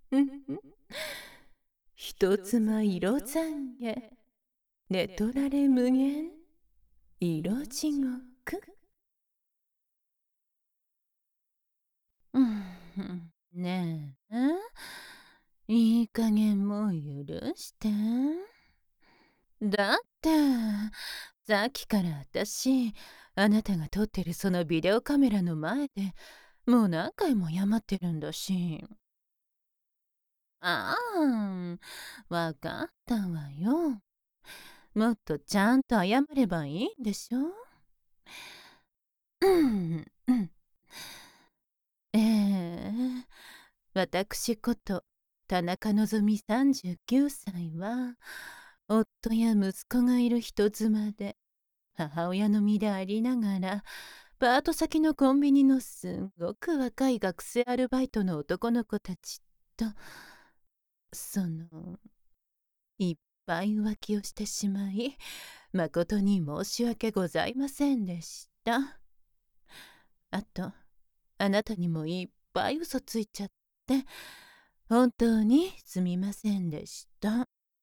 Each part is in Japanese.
人妻色懺悔、寝取られ無限、色地獄。ねえ、いい加減もう許して。だって、さっきから私、あなたが撮ってるそのビデオカメラの前でもう何回も謝ってるんだし。ああ、わかったわよ。もっとちゃんと謝ればいいんでしょ。ええ、私こと田中のぞみ39歳は、夫や息子がいる人妻で、母親の身でありながら、パート先のコンビニのすごく若い学生アルバイトの男の子たちと、いっぱい浮気をしてしまい、誠に申し訳ございませんでした。あと、あなたにもいっぱい嘘ついちゃって、本当にすみませんでした。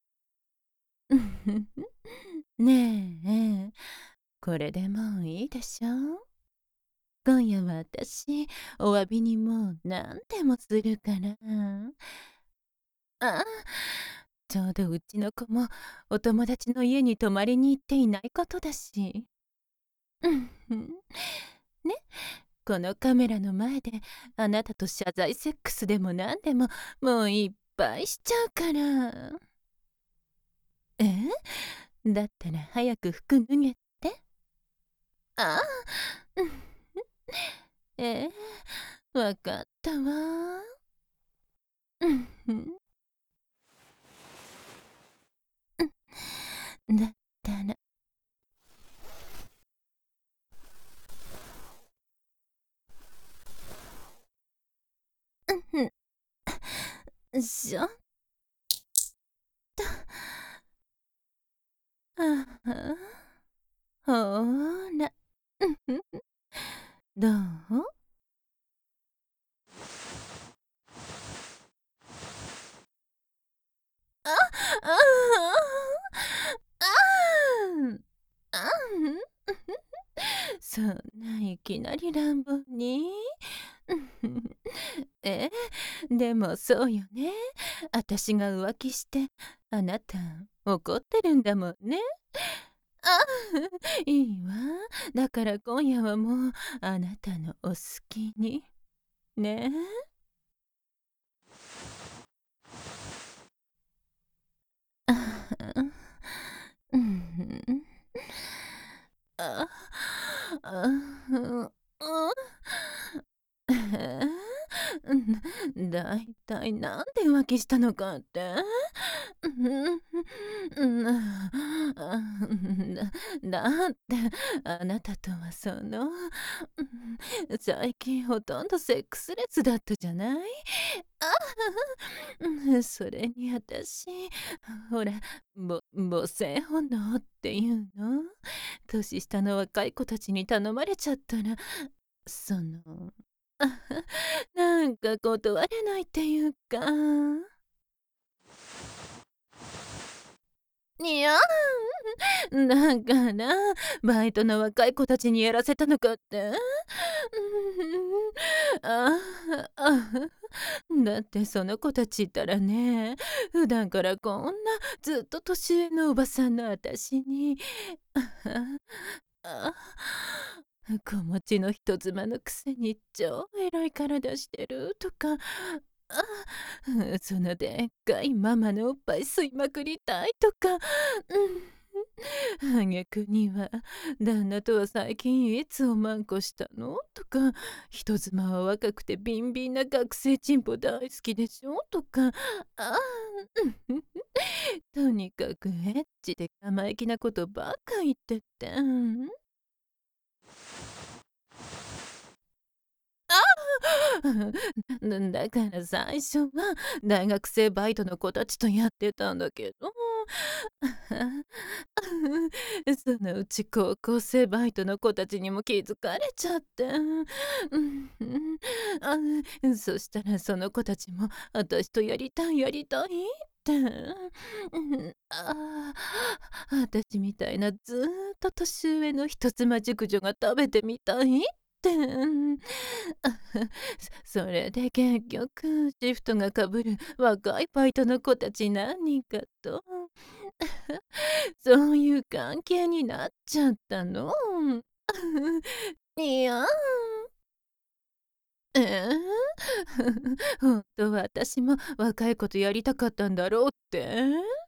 ねえ、これでもういいでしょ。今夜は私、お詫びにもう何でもするから。あ、ちょうどうちの子もお友達の家に泊まりに行っていないことだし。ね、このカメラの前であなたと謝罪セックスでも何でももういっぱいしちゃうから。え、だったら早く服脱げて。ああ、ええ、わかったわ。だったら。しょっと。ああ、ほーら。どう？あ、ああ、ああ、そんないきなり乱暴に。え、でもそうよね。私が浮気してあなた怒ってるんだもんね。あ、いいわ。だから今夜はもうあなたのお好きに。ねえ。あ、うん。あ、あ、うん。だいたいなんで浮気したのかって。だってあなたとは最近ほとんどセックスレスだったじゃない。それに私、ほら、母性本能っていうの、年下の若い子たちに頼まれちゃったら、その、あなんか断れないっていうか。いや、だからバイトの若い子たちにやらせたのかって。ああ、だってその子たちったらね、普段からこんなずっと年上のおばさんの私に、あ子持ちの人妻のくせに超エロい体してるとか、そのでっかいママのおっぱい吸いまくりたいとか、挙句には旦那とは最近いつおまんこしたのとか、人妻は若くてビンビンな学生チンポ大好きでしょとか、あとにかくエッチで生意気なことばっか言ってて。だから最初は大学生バイトの子たちとやってたんだけど、 そのうち高校生バイトの子たちにも気づかれちゃって。そしたらその子たちも私とやりたいやりたいって。私みたいなずーっと年上の人妻熟女が食べてみたいって。それで結局シフトがかぶる若いバイトの子たち何人かとそういう関係になっちゃったの。いや、ええほんとは私も若い子とやりたかったんだろうって？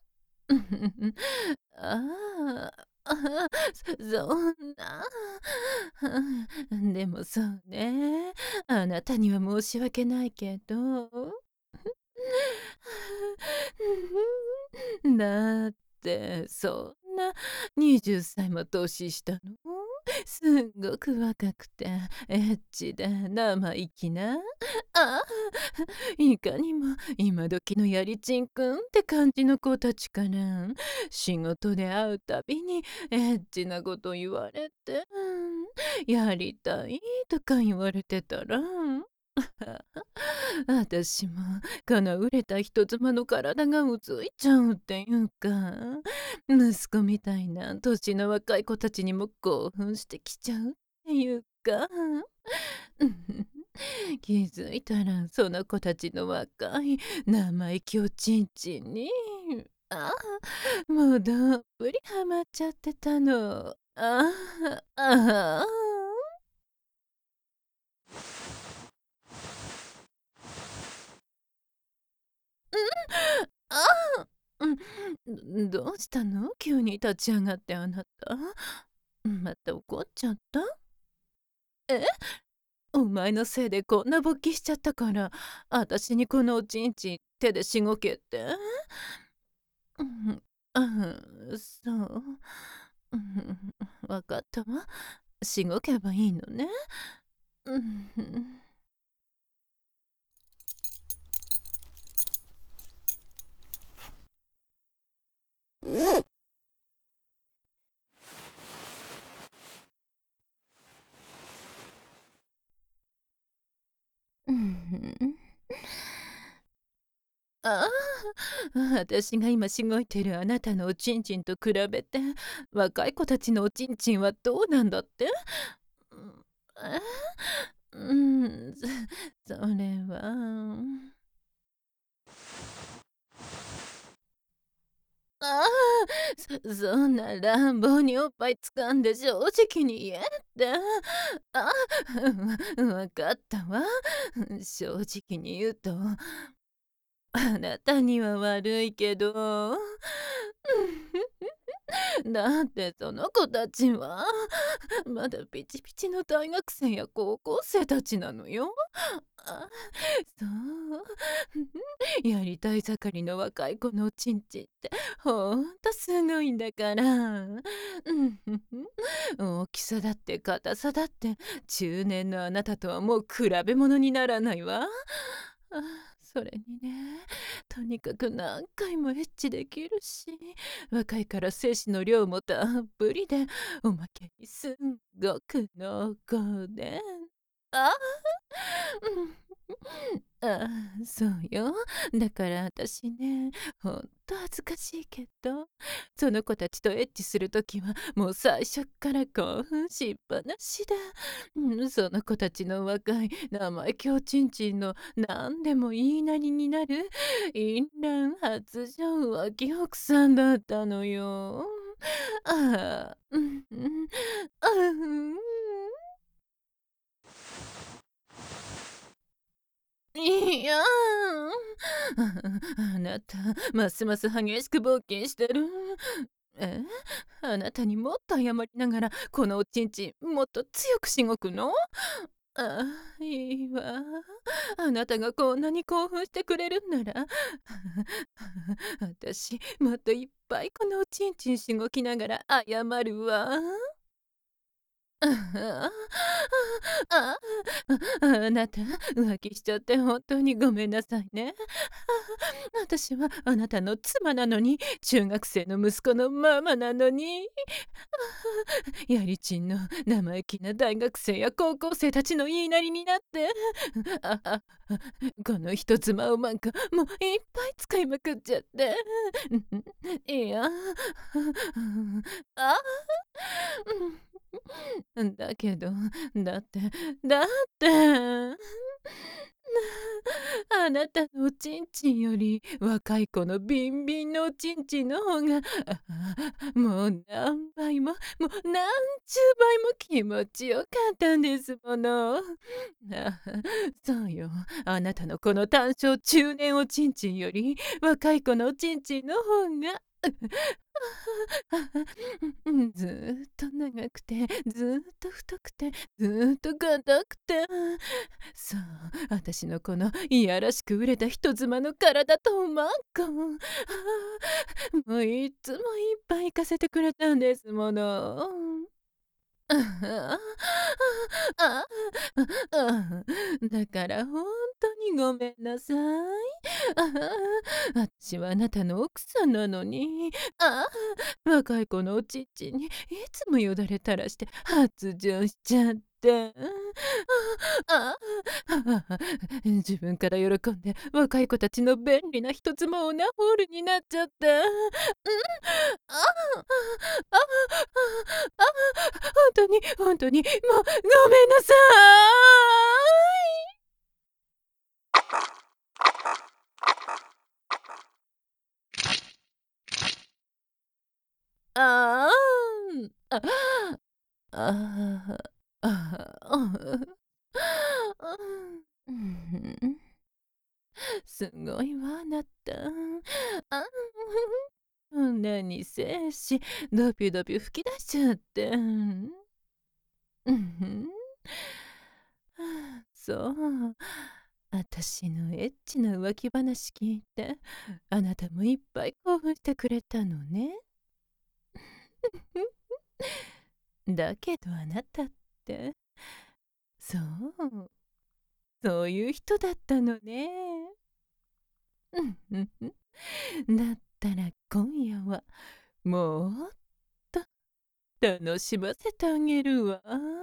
ああ、そんな。でもそうね、あなたには申し訳ないけど。だって、そんな20歳も年下の、すっごく若くてエッチで生意気な、ああ、いかにも今時のやりちんくんって感じの子たちから、仕事で会うたびにエッチなこと言われて、やりたいとか言われてたら、私もこの売れた人妻の体がうついちゃうっていうか、息子みたいな年の若い子たちにも興奮してきちゃうっていうか、気づいたらその子たちの若い生意気おちんちんに、もうどっぷりハマっちゃってたの。ああ。ああ！どうしたの？急に立ち上がってあなた。また怒っちゃった？え？お前のせいでこんな勃起しちゃったから、あたしにこのおちんちん手でしごけって？うん、そう。うん、わかったわ。しごけばいいのね。うん。うん。あ私が今しごいてるあなたのおちんちんと比べて、若い子たちのおちんちんはどうなんだって？うん、え、うん、それは。あそんな乱暴におっぱい掴んで正直に言えって。あわかったわ。正直に言うと、あなたには悪いけど、だってその子たちはまだピチピチの大学生や高校生たちなのよ。あ、そう。やりたい盛りの若い子のおちんちんってほんとすごいんだから。大きさだって硬さだって中年のあなたとはもう比べ物にならないわ。あ、それにね、とにかく何回もエッチできるし、若いから精子の量もたっぷりで、おまけにすんごく濃厚で。ああそうよ。だから私ね、ほんと恥ずかしいけど、その子たちとエッチするときは、もう最初っから興奮しっぱなしで、その子たちの若い生意気おちんちんの何でも言いなりになる、淫乱発情浮気奥さんだったのよ。ああ、あうんいや、あなた、ますます激しく冒険してる。え？あなたにもっと謝りながら、このおちんちんもっと強くしごくの？あいいわ。あなたがこんなに興奮してくれるんなら、私もっといっぱいこのおちんちんしごきながら謝るわ。 ああなた、浮気しちゃって本当にごめんなさいね。私はあなたの妻なのに、中学生の息子のママなのに。やりちんの生意気な大学生や高校生たちの言いなりになって、ああこの人妻をなんかもういっぱい使いまくっちゃって。いや、あだけど、だって、だって、あなたのおちんちんより若い子のビンビンのおちんちんの方が、もう何倍も、もう何十倍も気持ちよかったんですもの。あそうよ。あなたのこの短小中年おちんちんより若い子のおちんちんの方がずーっと長くて、ずーっと太くて、ずーっと硬くて。そう、私のこのいやらしく売れた人妻の体とマンコン。もういっつもいっぱい行かせてくれたんですもの。ああだから本当にごめんなさい。私はあなたの奥さんなのに、若い子のおちんちんにいつもよだれ垂らして発情しちゃって。あ自分から喜んで若い子たちの便利な一つもオナホールになっちゃった。あああ本当に本当にもうごめんなさい。ああ、ああ、うん、すごいわあなた。あ何せし、ドビュドビュ吹き出しちゃって。そう。私のエッチな浮気話聞いて、あなたもいっぱい興奮してくれたのね。だけどあなたって、そう、そういう人だったのね。だったら今夜はもっと楽しませてあげるわ。